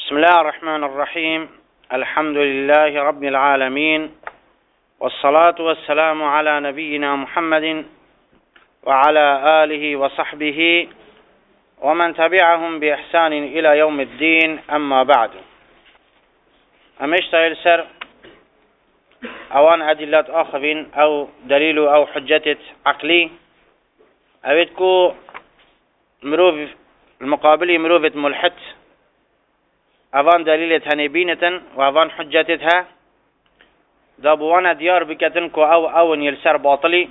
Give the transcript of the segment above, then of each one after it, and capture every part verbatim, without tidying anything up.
بسم الله الرحمن الرحيم. الحمد لله رب العالمين، والصلاة والسلام على نبينا محمد وعلى آله وصحبه ومن تبعهم بإحسان إلى يوم الدين. أما بعد، أمشتغل سر أوان أدلة آخرين أو دليل أو حجة عقلي أبدكو مروف المقابل مروفة ملحد أوان دليلة هنبينة وأوان حجتها دابوانا ديار بكتن كو أو أو يلسر باطلي،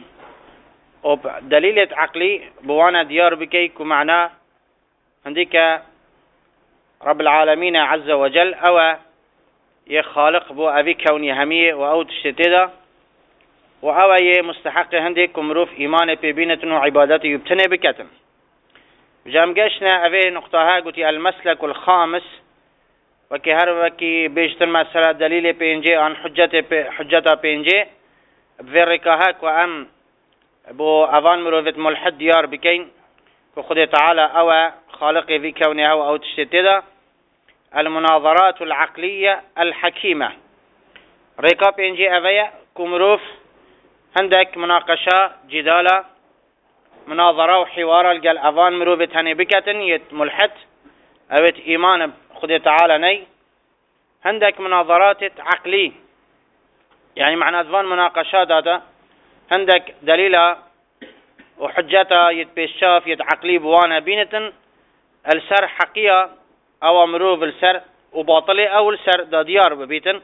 ودليلة عقلي بوانا ديار بكي كو معناه عندك رب العالمين عز وجل أو يخالق بو أبي كوني همية وأو تشتتدا وأو مستحق هندك مروف إيمان ببينة وعبادته يبتنى بكتن. جامقشنا أبي نقطها قلت المسلك الخامس وكي هربكي بيجتن مسألة دليل بينجي عن حجة حجة بينجي بذركهاك وأم بو أفان مروفة ملحد ديار بكين وخذ تعالى أو خالق في كونها أو تشتتدا المناظرات العقلية الحكيمة. ريكا بينجي أبيا كمروف عندك مناقشة جدالة مناظرة وحوار الجل أفان مروفة هني بكتن يت ملحد أوت إيمان خذ تعالى ني عندك مناظرات عقلية، يعني معنى أفان مناقشات هذا عندك دليلة وحجتها يتبشاف يتعقلي بوانا بينة السر حقيقة أو مروف السر وباطلي أو السر دا ديار ببيتن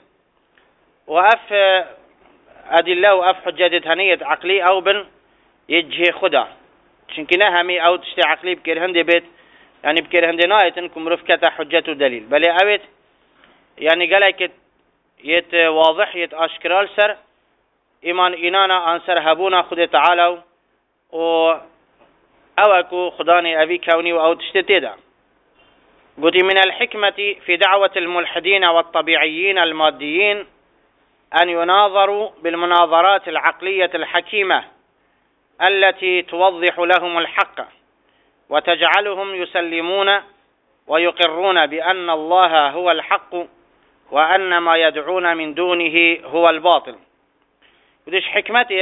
وأف أدلة وأف حجة هنية عقلي أو بن يجهي خدا شنكنا همي أو تشتي عقلي بكير هندي بيت، يعني بكير هندي نايتن كم رفكة حجة دليل بل أبيت يعني قالك يت واضح يت أشكرال سر إيمان إنانا أنسر هبونا خد تعالى و أوكو خداني أبي كوني وأو تشتتدا. قلت من الحكمة في دعوة الملحدين والطبيعيين الماديين أن يناظروا بالمناظرات العقلية الحكيمة التي توضح لهم الحق وتجعلهم يسلمون ويقرون بأن الله هو الحق وأن ما يدعون من دونه هو الباطل. وديش حكمتي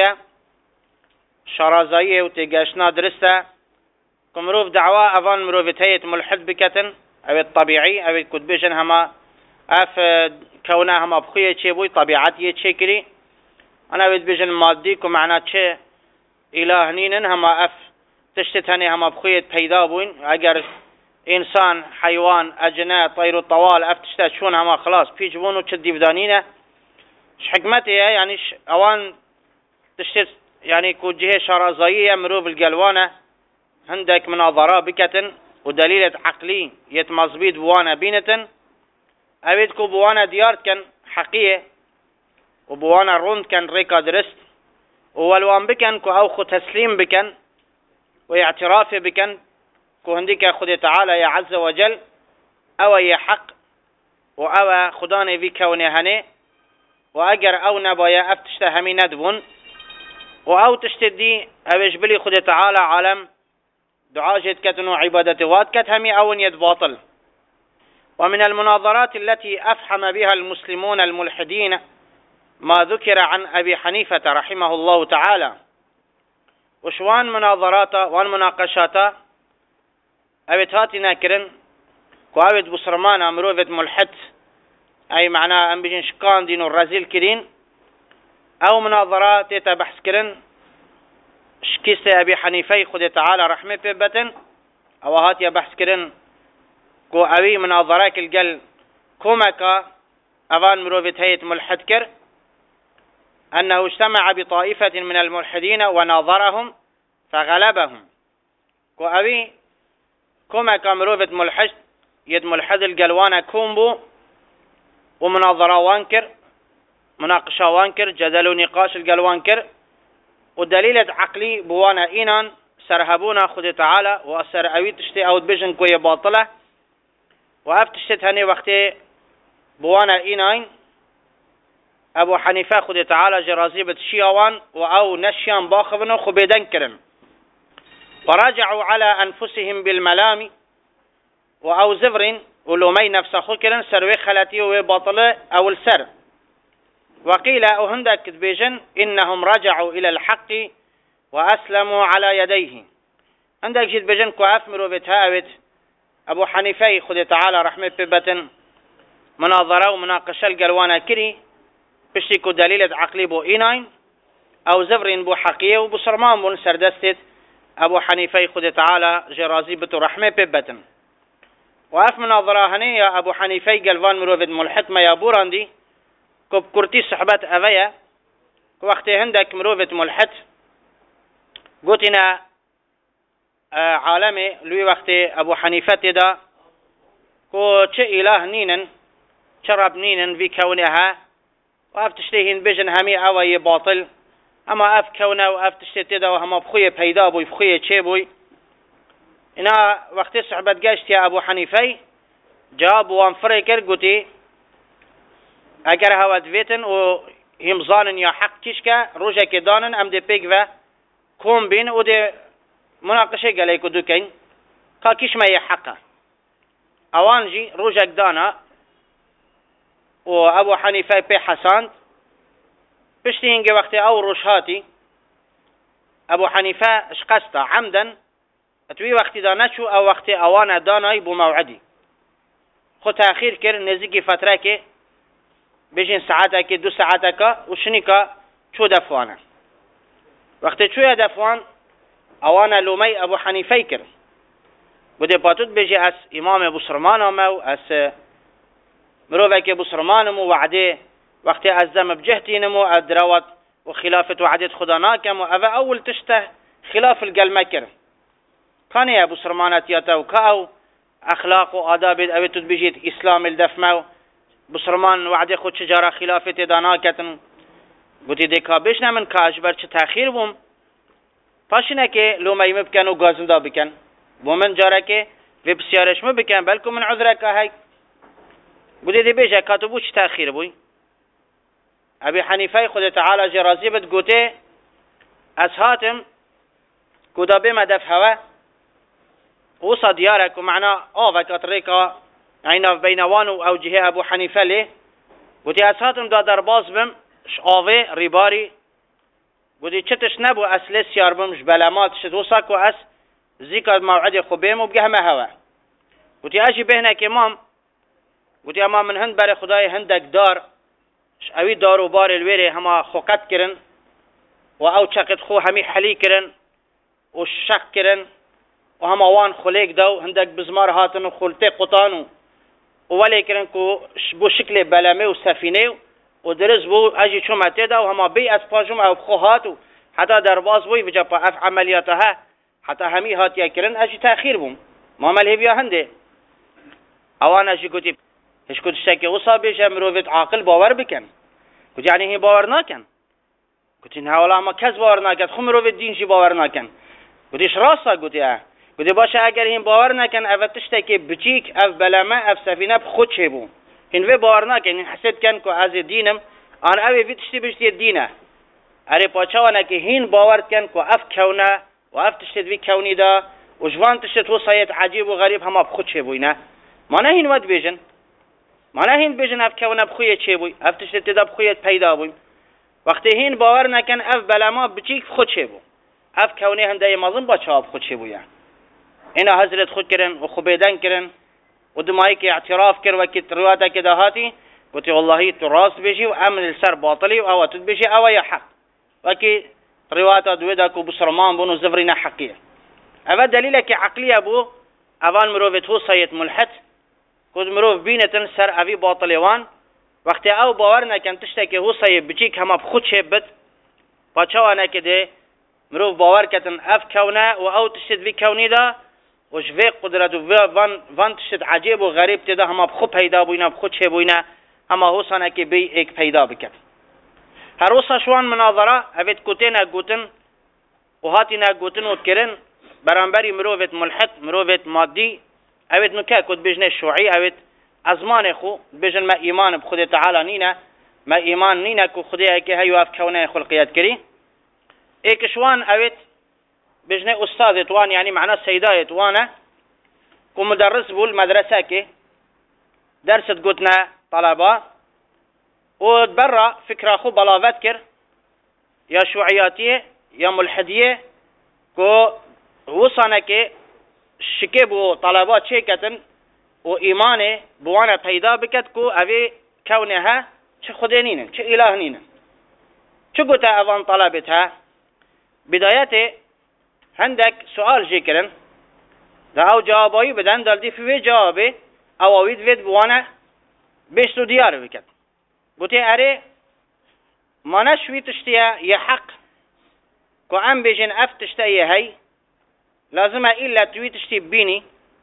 شرازية وتيجاشنا درستا كمروف دعوة أفان مروفتية ملحد بكتن أو الطبيعي أو الكتبيشن هما أف كونها هما بخية تشيبوي طبيعتي تشيكري أنا بيجن مادي كمعنى تشي إلهنين هما أف تشتتني هما بخية بيدابوين أجر إنسان حيوان أجناء طير الطوال أف تشتت شون هما خلاص بيجبون وتشدي بدانينه. حكمتي يعني أوان تشتت يعني كوجهة شرازية مروف القلوانة عندك مناظرة بكتن ودليلة عقلي يتمزبيد بوانا بينة أبيدكو بوانا ديارت كان حقيقة وبوانا روند كان ريكا درست ووالوان بكن كو أوخو تسليم بكن واعتراف بكن كو هنديك خد تعالى يا عز وجل أو يا حق وأو خداني في كوني هني وأجر أو نبايا أفتشتهمي ندبون وأو تشتدي أبيش بلي خد تعالى عالم دعاء جد كتن وعبادة وات كتهمي أو يد باطل. ومن المناظرات التي أفحم بها المسلمون الملحدين ما ذكر عن أبي حنيفة رحمه الله تعالى. وشوان مناظراته وان مناقشاته أبتهاتي ناكرن كوابت بصرمان مروفة ملحد أي معناه أم بجن شقان دين الرزيل كرين أو مناظرات تبحث كرن شكيس أبي حنيفة خد تعالى رحمه ببتن أو هات يبحث كرن كو أبي مناظرات الجل كومكا أفان مروفة هيئة ملحد كر أنه اجتمع بطائفة من الملحدين وناظرهم فغلبهم. كو أبي كومكا مروفة ملحد يد ملحد الجلوانا كومبو ومناظرة وانكر مناقشة وانكر جدل ونقاش الجلوانكر ودليلة عقلي بوانا إينان سرهبونا خد تعالى وأسر أوي تشتي أو تبجن كوية باطلة وأفتشت هني وقتي بوانا إينان أبو حنيفة خد تعالى جرازيبة شيوان وأو نشيان باخبنا خبيدن كرن وراجعوا على أنفسهم بالملام وأو زفر ولومي نفس خو كرن سروي خلاتي وباطلة أو السر. وقيل أهندك بيجن إنهم رجعوا إلى الحق وأسلموا على يديه. عندك جيت بيجن كواف مروفت هاوت أبو حنيفة خد تعالى رحمة ببتن مناظرة ومناقشة القلوانا كري بشتكو دليل عقلي بو إيناين أو زفرين بو حقية وبو صرمان بو سردستت أبو حنيفة خد تعالى جرازي بتو رحمة ببتن. وأف مناظرة هنية أبو حنيفة قلوان مروفت ملحق ما يابوران دي كوب كورتي صحبات أفيا وقت هندك مروفت ملحد قلتنا آه عالمي لوي وقت أبو حنيفة دا كو چه إله نينن شرب نينن في كونها وأف تشتهين بجن همي أوي باطل أما أف كونه وأف تشتهي دا وهما بخوية بيدا بوي بخوية چه بوي إنا وقت صحبت قاشت يا أبو حنيفة جاب وانفري كر قلتي اگر هوا دویتن و هم زانن یا حق کشکه روژه که دانن ام ده پیگ و کم بین و ده مناقشه گلی که دو کن که کشمه یه حقه اوان جی روژه دانا و ابو حنیفه پی حساند پشتی اینگه وقتی او روشهاتی ابو حنیفه اشقستا عمدن اتوی وقتی دانا چو او وقتی اوان دانای بو موعدی خود تأخیر کر نزدیکی فتره که بيجين ساعتك دو ساعتك وشنيكا شو دفوانا وقت شو دفوان اوانا لومي ابو حنيفه كر بده باتوت بيجي اس امام ابو سرمان مو اس مروفك ابو سرمان مو وعده وقت ازم بجهتي نمو ادروت وخلافه وعده خداناك مو افا اول تشته خلاف القلمكر كان يا ابو سرمانات ياتو كاو اخلاق واداب ابي بيجيت اسلام الدفمو بسرمان وعده خود شجارة خلافة دانا کتن گوتی دیکا بشنه من کاش بر چه تأخیر بوم پاشنه که لومه ایمه بکن و گازم دا بکن بومن جاره که و بسیارش مو بکن بلکو من عذره که هی گوتی دی بیجه کاتبو چه تأخیر بوی ابی حنیفه خود تعالی جرازی بد گوتی از هاتم گودا بیم دف هوا وصا دیارک و معنا آوک اطریقا عينا بينوان او جهه ابو حنيفه له قلت اساتم دا درباز بم شاوي ريباري قلت چتش نبو اسل سيار بمش بلامات شت وساكو اس ذكر موعد خبيم وبقى ما هوا قلت اجي بهنا كمام قلت اما من هند بر خداي هندك دار اوي دار وبار الويري هما خوقت كرن او چقت خو همي حلي كرن وشق كرن وهما وان خليك دو هندك بزمار هاتن وخلتي قطانو ولی کردن که بو شکل بلمه و سفینه و درست بو اجی چون متدا و هما بی از پاجم او خوهات و حتی در باز بوی وجا پا اف عملیاتها حتی همی هاتیا کردن اجی تأخیر بوم معامله بیا هنده اوان اجی کتی هش کتی شکی وصا بیشه مروفت عاقل باور بکن کتی یعنی هی باور نکن کتی نه ولی اما کس باور نکن خو مروفت دین جی باور نکن کتیش راستا کتی اه گوده باشه اگر این باور نکن او تشتکی بچیک او بلمه او سفینه خود چه بون این وی باور نکن این حسد کن که از دینم آن اوی وی تشتی بشتی دینه اره پاچوانه که هین باور کن که اف کونه و اف تشتید وی کونی دا و جوان تشتید وصایت عجیب و غریب همه بخود چه بوینه ما نه هین ود بیجن ما نه هین بیجن اف کونه بخویت چه بوی اف تشتید دا بخویت پیدا بویم وقتی هین باور نکن اف بلمه بچیک خود چه بو اف کونه هنده مظلم با چه خود چه بویه اینا حضرت خود کرن و خوبیدن کرن و دمایی که اعتراف کر و که روایت که دهاتی گوتی والله تو راست بیشی و امن السر باطلی و اواتد بیشی او یا حق و که روایت دویده که بسرمان بونو زفرین حقیه او دلیل که عقلیه بو اوان مروفت هو سایت ملحد کود مروف بینتن سر اوی باطلیوان وقتی او باور نکن تشتا که هو سایت بچیک همه بخود شبت پاچوانه که ده مروف باور کتن اف کونه و او تشتد وی کونی دا وش في قدرت وان وان تشد عجيب وغريب تدا هما بخو پیدا بوینا بخو چه بوینا اما حسنا که بی ایک پیدا بکن هر وصا شوان مناظره اوید کوتینا گوتن و هاتینا گوتن و کرن برانبری مروفت ملحد مروفت مادی اوید نکه کد بجن شوعی اوید ازمان خو بجن ما ایمان بخود تعالی نینا ما ایمان نینا که خودی که هیو اف کونه خلقیت کری ایک شوان اوید بجنه استاذ توان يعني معناه سيداية توانا كمدرس بول مدرسة كي درست قوتنا طلبة وتبرع فكرة خو بلاوت كر يا شوعياتية يا ملحدية كو وصانك شكبو طلبات شيكتن وإيمانه بوانا پیدا بكت كو أبي كونها چه خدينين چه إلهنين چه قوتا أوان طلبتها بدايته عندك سؤال جيكرن دا او جوابایی بدن دالدی فی جوابه او اوید وید بوانا بیشتو دیار بکد گوتی اره ما نشوی تشتیه یه حق که ام بیجن اف تشتیه هی لازمه ایلا توی تشتی بینی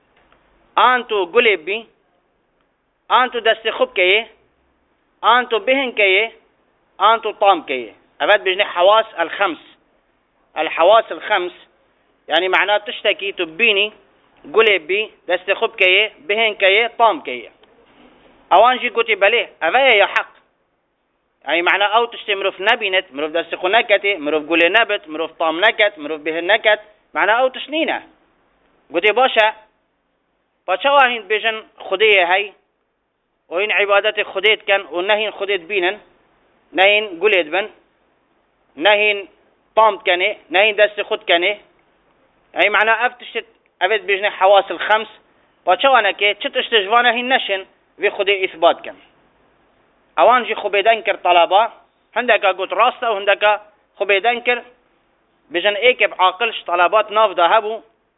آنتو گلیب بی آنتو دست خوب که آنتو بهن که آنتو طام که افاد بیجن حواس الخمس الحواس الخمس يعني معناه تشتكي تبيني قلب بي دست خوب كيه بهن كيه طام كيه اوانجي قوتي بليه افايا يا حق يعني معناه او تشتي مروف نبينت مروف دست خو نكتي مروف قولي نبت مروف طام نكت مروف بهن نكت معناه او تشنينه قوتي باشا باشا هين بيجن خديه هاي وين عبادات خديت كان ونهين خديت بينن نهين قلت بن نهين طام كنه نهين دست خود كنه يعني معناه افتشت افت بيجني حواس الخمس وشوانا كي تشتجوانا هي نشن في خدي اثبات كم اوانجي خبيدان كر طلبه عندك قلت راسته وعندك خبيدان كر بيجن ايك بعاقلش طلبات ناف ذهبوا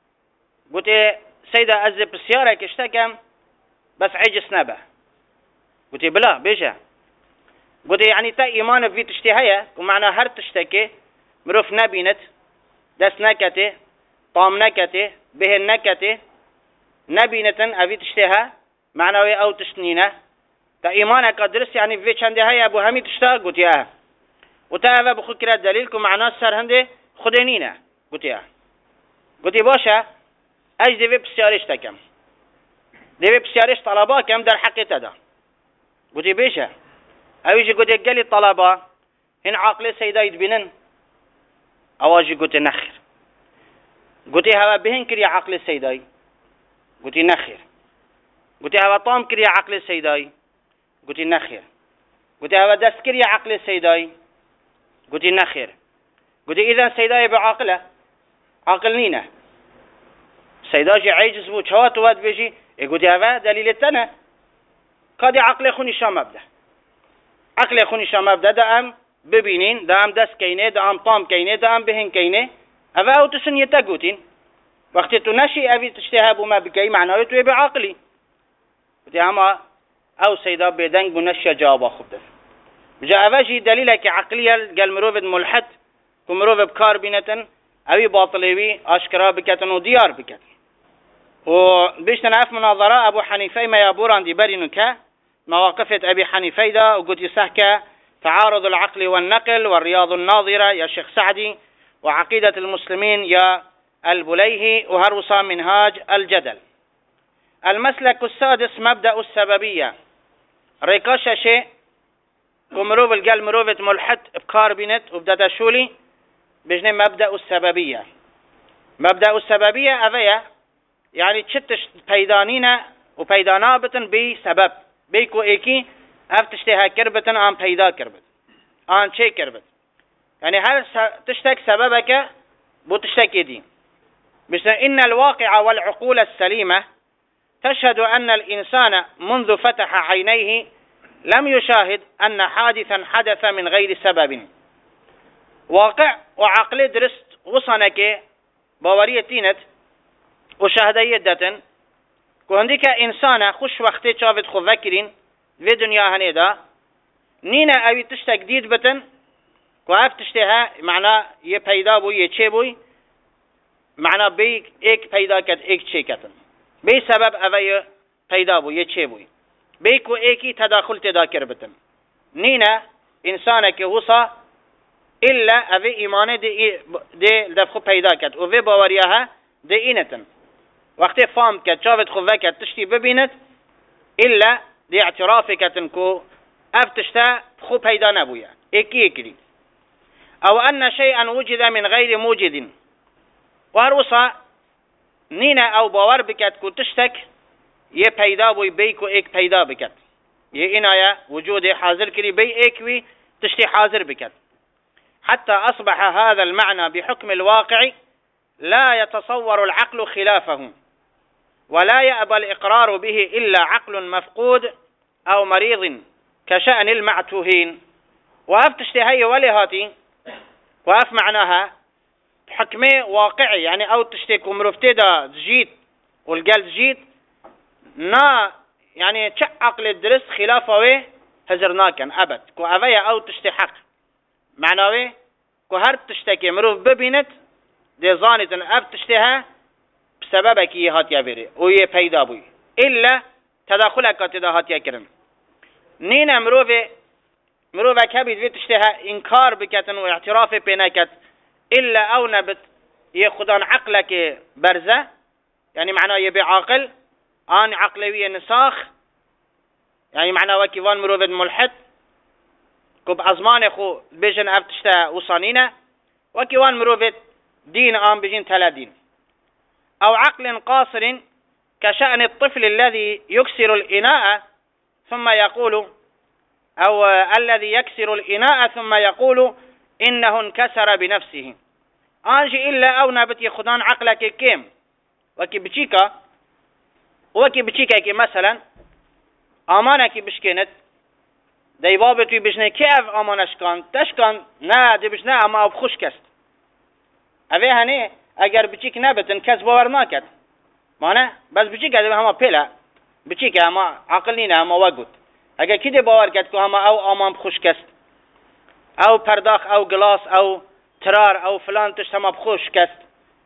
قلت سيدة ازب السيارة كشتكم بس عجز نبه قلت بلا بيجا قلت يعني تا ايمان في تشتهية ومعنى هر تشتكي مروف نبينت دس نكته طام نكته به نكته نبينتن أبي تشتها معنوي أو تشنينه تا إيمانك درس يعني في چنده هاي أبو همي تشتا قلت ياه وتأذى بخكرة دليلكم معناه سر هنده خدينينه قلت ياه قلت باشا أج دي بسيارش تكم دي بسيارش طلبا كم در حق تدا قلت بيشا أويجي قلت قالي طلبا هن عقل سيدا يدبنن أواجي قلت نخير قلت هوا بهن كريا عقل سيداي قلت نخير قلت هوا طام كريا عقل سيداي قلت نخير قلت هوا دست كريا عقل سيداي قلت نخير قلت إذا سيداي بعقله عقل نينا سيداجي عاجز بو شوات واد بيجي قلت هوا دليل التنا كادي عقل خوني شام أبدا عقل خوني شام أبدا دا أم ببينين دا أم دست كينه دا أم طام كينه دا أم بهن كينه أفا أو تسن يتقوتين وقت تنشي أبي تشتهب وما بكي معناه يتوي بعقلي بدي أما أو سيدا بيدنك بنشي جواب خبده بجاء أفاجي دليلك عقلية قال مروفد ملحد كمروفد بكار بينتن أبي باطليوي أشكرا بكتن وديار بكتن وبيش تنعف مناظرة أبو حنيفي ما يابوران دي برينك مواقفة أبي حنيفي دا وقلت يسهك تعارض العقل والنقل والرياض الناظرة يا شيخ سعدي وعقيدة المسلمين يا البليهي وهروسا منهاج الجدل. المسلك السادس مبدأ السببية ريكاشة شيء ومروف القال مروفة ملحد بكار بنت وبدأ شولي بجنة مبدأ السببية. مبدأ السببية أذية يعني تشتش بيدانينا وبيدانا بتن بسبب بيكو إيكي أفتشتها كربة آن بيدا كربت آن شيء كربت يعني هل تشتك سببك بو تشتكي دي بس إن الواقع والعقول السليمة تشهد أن الإنسان منذ فتح عينيه لم يشاهد أن حادثا حدث من غير سبب. واقع وعقل درست وصنك باورية تينت وشهدية دتن كهندك إنسان خوش وقتي شافت خو فكرين في دنيا هنيدا نينا أبي تشتك ديد بتن كواف تشتها معناه يبيدا بوي يشي بوي معناه بي ايك بيدا كت ايك شي كتن بي سبب أبي بيدا بوي يشي بوي بيكو ايكي تداخل تذاكر بتن نينا إنسانك وصا إلا أبي إيمانه دي دي دفخو بيدا كت وفي باوريها دي إنتن وقت فهم كت شافت خو فكت تشتي ببينت إلا دي اعترافك تنكو افتشتا خو بيدا نبويا ايكي ايكي أو أن شيئا وجد من غير موجد وهروسا نينا أو باور بكت كو تشتك يه پیدا بوی بی کو ایک پیدا بکد يه اینایا وجود حاضر کری بی ایک وی تشتي حاضر بكت حتى أصبح هذا المعنى بحكم الواقع لا يتصور العقل خلافه ولا يأبى الإقرار به إلا عقل مفقود أو مريض كشأن المعتوهين. وأف تشتهي ولهاتي وأف معناها بحكمه واقعي يعني أو تشتكو مرفتدا جيت والقلب جيت نا يعني تش عقل الدرس خلافه هزرناكن أبد كو أفيا أو تشتي حق معناوي كو هر تشتكي مروف ببينت دي ظانت أب تشتها بسببك يهات يبيري ويه پیدا بوي إلا تداخلك تداهات يكرن نين مروف مروف كبيد في تشتها إنكار بكتن واعتراف بينكت إلا أو نبت يخدان عقلك برزة يعني معناه يبي عاقل آن عقلوية نساخ يعني معناه وكيفان مروف ملحد كوب أزمان خو بيجن أفتشتا وصانينا وكيفان مروف دين آن بيجن تلا دين أو عقل قاصر كشأن الطفل الذي يكسر الإناء ثم يقول أو الذي يكسر الإناء ثم يقول إنه انكسر بنفسه آنجي إلا أو نبت خدان عقلك كيم وكي بچيكا وكي بچيكا كي مثلا آمانك بشكنت دي بابتوي بجنه كيف آمانش كان تشكن نا دي بجنه اما اب خوش كست اوه هنه اگر بچيك نبتن كس باور ناكت مانه بس بچيك دي هما پلا بچيك هما عقلين هما وقت اگر كده باور كت كو هما او آمان بخوش كست او پرداخ او گلاس او ترار او فلان تشت هما بخوش كست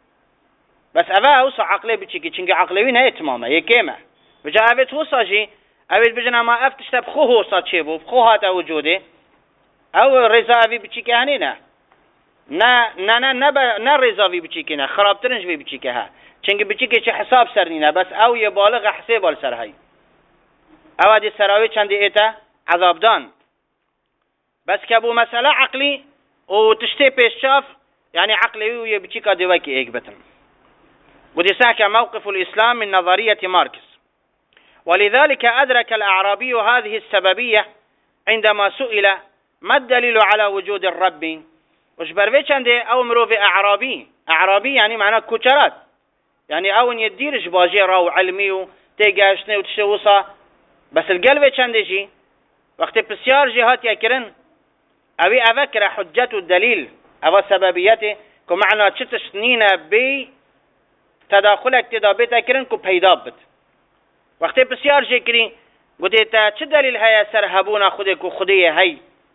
بس اوه اوسا عقلي بچيكي چنگ عقلوين هي تماما يكيمه بجا اوه توسا جي اوه بجنا ما افتشت بخوه اوسا چه بو بخوه هاتا وجوده او رزاوي بچيكي هني نه نه نه نه نه نه رزاوي بچيكي نه خرابترنج بي بچيكي ها چنگ بچيكي چه حساب سرنينه بس او يه بالغ حساب بال سر هاي او دي سراوي چند ايتا عذاب دان بس كابو مسألة عقلي وتشتي بيش شاف يعني عقلي ويه بچيكا دواكي ايك بتن ودي ساكا موقف الإسلام من نظرية ماركس. ولذلك أدرك الأعرابي هذه السببية عندما سئل ما الدليل على وجود الرب وش برويش عنده أو مروف أعرابي أعرابي يعني معناه كوشرات يعني أو يدير جباجي راو علمي وتيجاشني وتشوصا بس القلب عنده جي وقت بسيار جهات يكرن أبي أفكر حجة الدليل أو سببيته كمعنى تشتشنين بي تداخلك تدابيتا كرن كو پیدا بد وقتی بسیار جه کری گوته تا چه دلیل هیا سر هبونا خوده کو خوده هی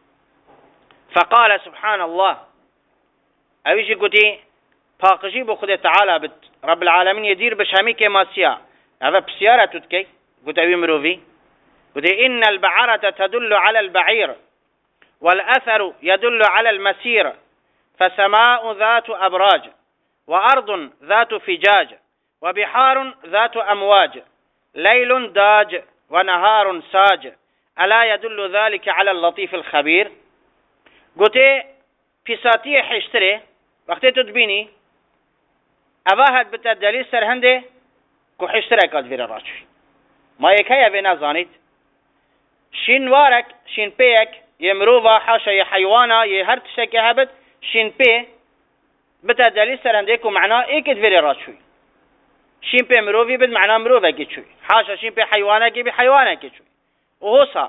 فقال سبحان الله اویجی گوته پاقجی بو خوده تعالی بد رب العالمين يدير بشامي كماسيا هذا بسيارة تتكي قلت أبي مروفي قلت إن البعرة تدل على البعير والأثر يدل على المسير فسماء ذات أبراج وأرض ذات فجاج وبحار ذات أمواج ليل داج ونهار ساج ألا يدل ذلك على اللطيف الخبير قلت بساتي حشتري وقت تدبيني أباهد بتدليل سرهنده كو حشتري قد فير راشوي ما يكايا بنا زانيت شين وارك شين بيك يمروفا حاشا يحيوانا يهرتشك هبت شين بي بتدليل سرهنده كو معناه ايه قد فير راشوي شين بي مروفي بد معناه مروفا كيشوي حاشا شين بي حيوانا كي بحيوانا كيشوي وهوصا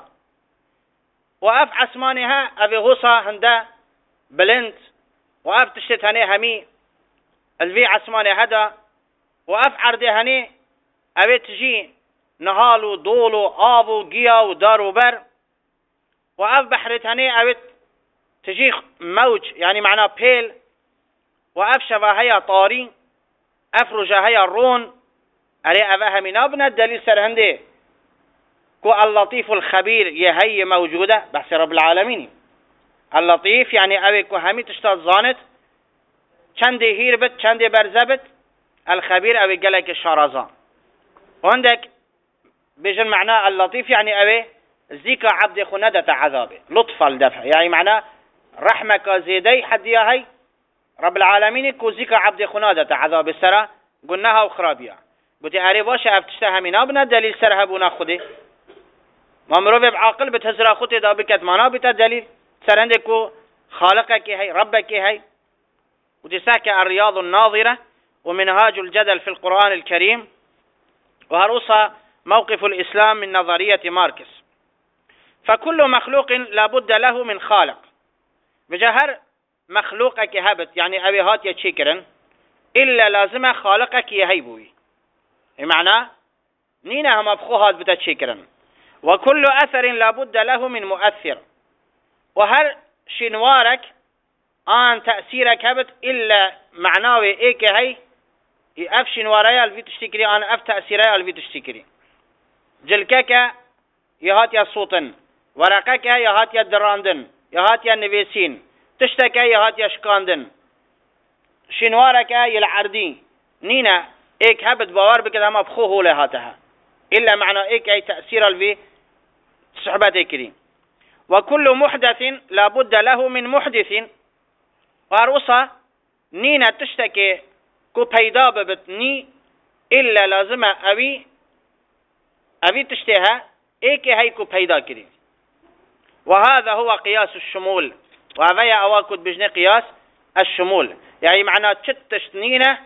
وأف عسمانها أبي هوصا هندا بلند وأف تشتت هني همي الفي عسماني هدا وأف عردي هني أبي تجي نهالو دولو آبو جياو دارو بر وأف بحرت هني أبي تجي موج يعني معناه بيل وأف شفاهيا طاري أفرجا هيا الرون علي أفاها من أبنى الدليل سرهندي كو اللطيف الخبير يهي موجودة بحث رب العالمين اللطيف يعني أبي كو همي تشتاد زانت چند هيربت چند برزبت الخبير أبي قلق الشارزان وعندك بيجن معناه اللطيف يعني أبي زيكا عبد خندة عذابه لطف الدفع يعني معناه رحمك زيدي حد ياهي رب العالمين كو زيكا عبد خندة عذاب السرى قلناها وخرابيا قلت أري باش أفتشتها من أبنا دليل سرهبونا خدي ما مروف بعقل بتهزرا خطي دا بكت ما بتا دليل سرهندكو خالقك هي ربك هي وتساك الرياض الناظرة ومنهاج الجدل في القرآن الكريم وهرصها موقف الإسلام من نظرية ماركس. فكل مخلوق لابد له من خالق بجهر مخلوقك هبت يعني أبي هات يتشكرن إلا لازم خالقك يهيبوي بمعنى نينا هم أبخوهات بتتشكرن. وكل أثر لابد له من مؤثر وهر شنوارك آن تأثيرك هبت إلا معناوي إيك هي أف شنواري الفي تشتكري آن أف تأثيري الفي تشتكري. جلكك يهات يا صوتن ورقك يهات يا دراندن يهات يا نفيسين تشتكي يهات يا شكاندن شنوارك يلعردين نينا إيك هبت باور بكذا ما بخوه لهاتها إلا معنى إيك أي تأثير الفي صحبتي كريم. وكل محدث لابد له من محدث واروصا نينا تشتكي كو بيدا ببتني إلا لازم أبي أبي تشتها إيك هاي كو بيدا كريم. وهذا هو قياس الشمول وهذا أواكد بجني قياس الشمول يعني معنى تشتنينه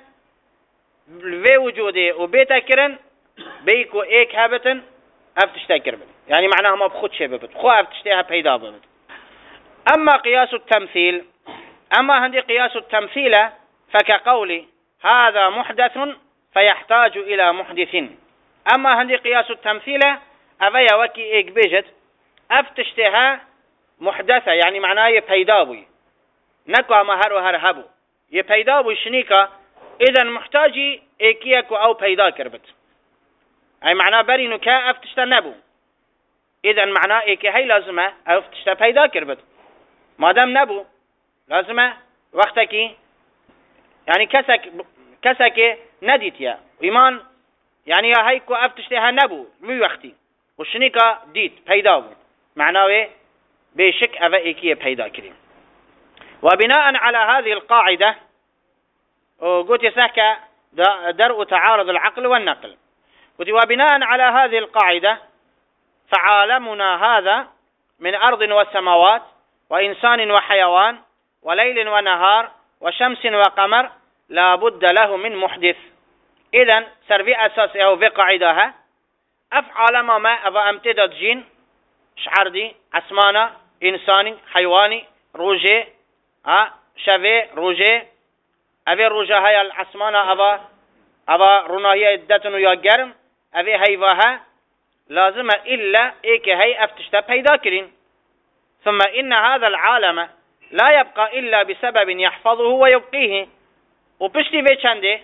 في وجوده وبيتا كرن بيكو إيك هابتن أفتشتكر بل يعني معناها ما بخد شيء ببت خو أفتشتها بيدا ببت. أما قياس التمثيل أما هندي قياس التمثيل فكقولي هذا محدث فيحتاج إلى محدث. أما هندي قياس التمثيل أفيا وكي إيك بيجت أفتشتها محدثة يعني معناه يبيدابوي نكو أما هر وهر هبو يبيدابوي شنيكا إذا محتاجي إيكيكو أو بيدا كربت أي معناه برينو كا أفتشتا نبو إذا معناه إيكي هاي لازمة أفتشتا بيدا كربت ما دام نبو لازمة وقتكي يعني كسك كسك نديت يا إيمان يعني يا هايكو أفتشتها نبو مي وقتي وشنيكا ديت بيداو معناه بشك أفا إيكي بيدا كريم. وبناء على هذه القاعدة قلت يسحك درء تعارض العقل والنقل. قلت وبناء على هذه القاعدة فعالمنا هذا من أرض وسماوات وإنسان وحيوان وليل ونهار وشمس وقمر لا بد له من محدث. إذن سرفي أساسه في قاعدها أفعال ما ما أبا أمتدد جين شعردي عسمانا إنساني حيواني روجي ها شافي روجي أبي روجا هاي العسمانا أبا أبا رناهي إدتن ويا جرم أبي هيفاها لازم إلا إيك هاي أفتشتا بيدا كرين. ثم إن هذا العالم لا يبقى إلا بسبب يحفظه ويبقيه وبشتي في چنده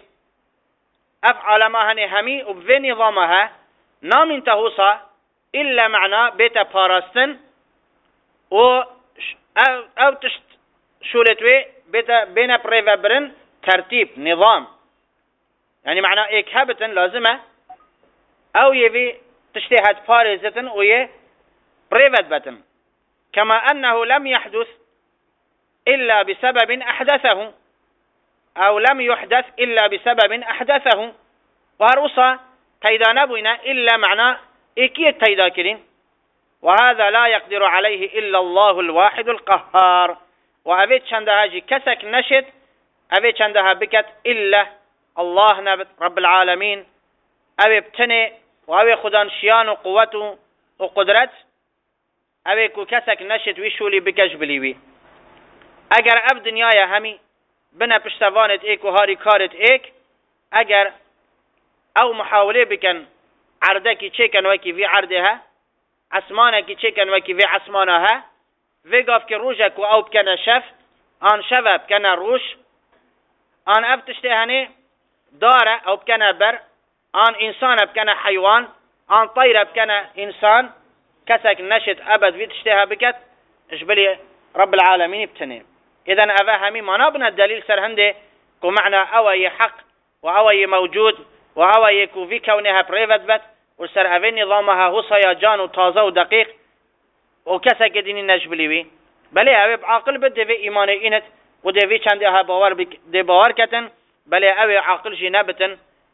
أفعال ما هني همي وبفي نظامها نام انتهوصا إلا معنى بيتا باراستن و أو, أو تشت شولتوي بيتا بين بريفا برن ترتيب نظام يعني معنى إيك هابتن لازمة أو يبي تشتهت بارزتن ويه بريفت بتن كما أنه لم يحدث إلا بسبب أحدثه أو لم يحدث إلا بسبب أحدثه وهرصا تيدا نبونا إلا معنى إكيد تيدا كرين. وهذا لا يقدر عليه إلا الله الواحد القهار. وأبيت شندها جي كسك نشد أبيت شندها بكت إلا الله نبت رب العالمين أبي بتني وأبي خدان شيان وقوته وقدرت أبي كو كسك نشد ويشولي بكش بليوي اگر اب دنیای همی بنا پشتوانت ایک و هاری کارت ایک اگر او محاوله بکن عرده چه کن وکی وی عرده ها عسمانه کی چه کن وکی وی عسمانه ها وی گاف که روژک و او بکنه شف آن شف بکنه روش آن اب تشتهنه داره او بکنه بر آن انسان بکنه حیوان آن طیر بکنه انسان کسک نشد ابد وی تشتها بکت اجبلی رب العالمين بتنين. إذن أفا همي ما نبنى الدليل سر هنده كو معنى أوي حق وأوي موجود وأوي كو في كونها بريفت بت وسر أفي نظامها هو صياجان وطازة ودقيق وكسا كديني نجبليوي بلي أوي بعاقل بده في إيماني إنت وده في چند أها باور بك دي باور كتن بلي أوي عاقل جي نبتن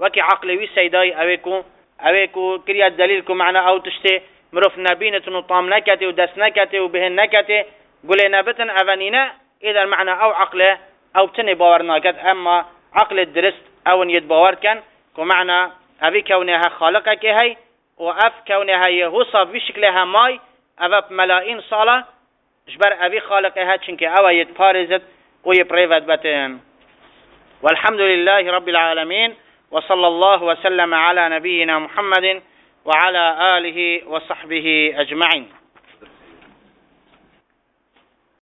وكي عقل وي سيداي أويكو أويكو كريا دليلكو معنا أو تشتي مروف نبينة نطام نكتي ودس نكتي وبهن نكتي قولي نبتن أفنينا إذا المعنى أو عقله أو بتني باورنا كت أما عقل الدرست أو يد باور كان كمعنى أبي كونها خالقك هي وأف كونها يهوصف بشكلها ماي أباب ملايين صالة جبر أبي خالقها چنك أو يتبارزت ويبريفت بتن. والحمد لله رب العالمين وصلى الله وسلم على نبينا محمد وعلى آله وصحبه أجمعين.